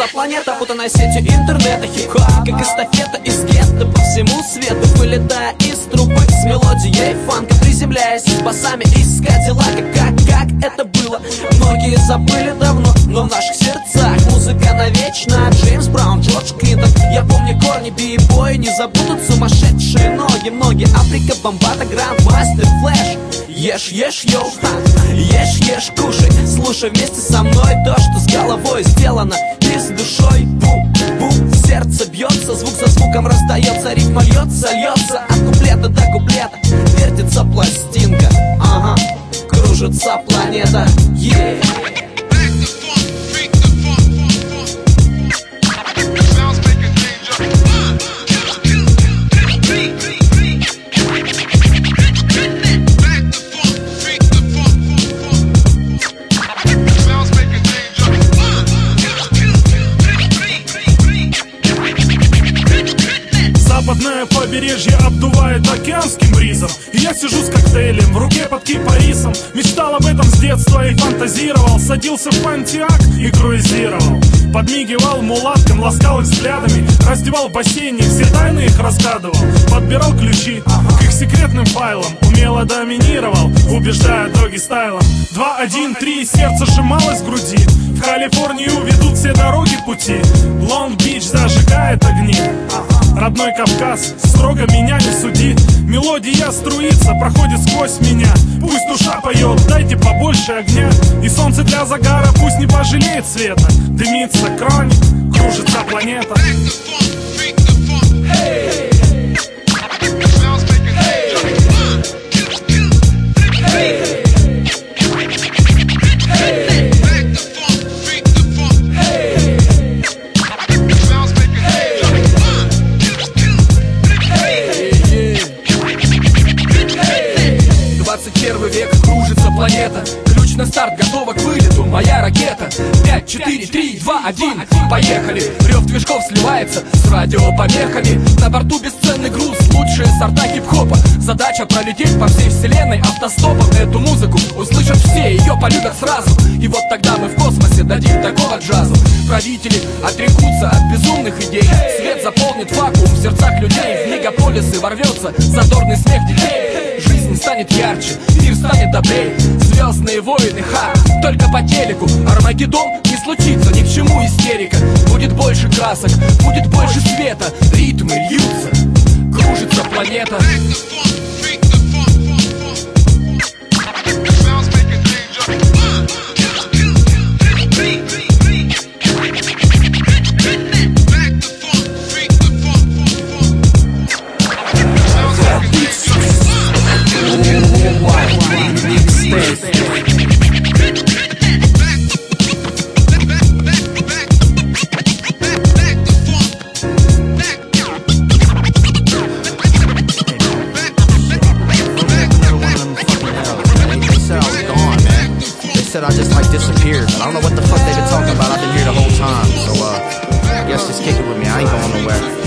Кружится планета, путанная сетью интернета. Хип-хоп, как эстафета из гетто по всему свету, вылетая из трубы с мелодией фанка, приземляясь с басами из Кадиллака. Как это было? Многие забыли давно, но в наших сердцах музыка навечно. Джеймс Браун, Джордж Клинтон, я помню корни, би-бой, не забудут сумасшедшие ноги. Многие Африка, Бомбата, Грандмастер, Флэш. Ешь, йоу, ешь, кушай, слушай вместе со мной то, что с головой сделано и с душой. Бум, сердце бьется, звук за звуком раздается, ритма льется, от куплета до куплета вертится пластинка, ага, кружится планета, yeah. Западное побережье обдувает океанским бризом, и я сижу с коктейлем в руке под кипарисом. Мечтал об этом с детства и фантазировал. Садился в Понтиак и круизировал. Подмигивал мулаткам, ласкал их взглядами. Раздевал в бассейне, все тайны их разгадывал. Подбирал ключи к их секретным файлам. Умело доминировал, убеждая доги стайлом. 2, 1, 3, сердце сжималось в груди. В Калифорнию ведут все дороги пути. Лонг-Бич зажигает огни. Родной Кавказ, строго меня не суди. Мелодия струится, проходит сквозь меня. Пусть душа поет, дайте побольше огня. И солнце для загара пусть не пожалеет света. Дымится краник, кружится планета. Век, кружится планета. Ключ на старт, готова к вылету, моя ракета. 5, 4, 3, 2, 1, поехали. Рев движков сливается с радиопомехами. На борту бесценный груз, лучшие сорта хип-хопа. Задача пролететь по всей вселенной автостопом. Эту музыку услышат все, ее полюбят сразу. И вот тогда мы в космосе дадим такого джазу. Правители отрекутся от безумных идей. Свет заполнит вакуум в сердцах людей. В мегаполисы ворвется задорный смех детей. Жизнь станет ярче, мир станет добрее. Звездные войны, только по телеку. Армагеддон не случится, ни к чему истерика. Будет больше красок, будет больше света. Ритмы льются, кружится планета. Said I just like disappeared. I don't know what the fuck they've been talking about. I've been here the whole time. So I guess just kick it with me. I ain't going nowhere.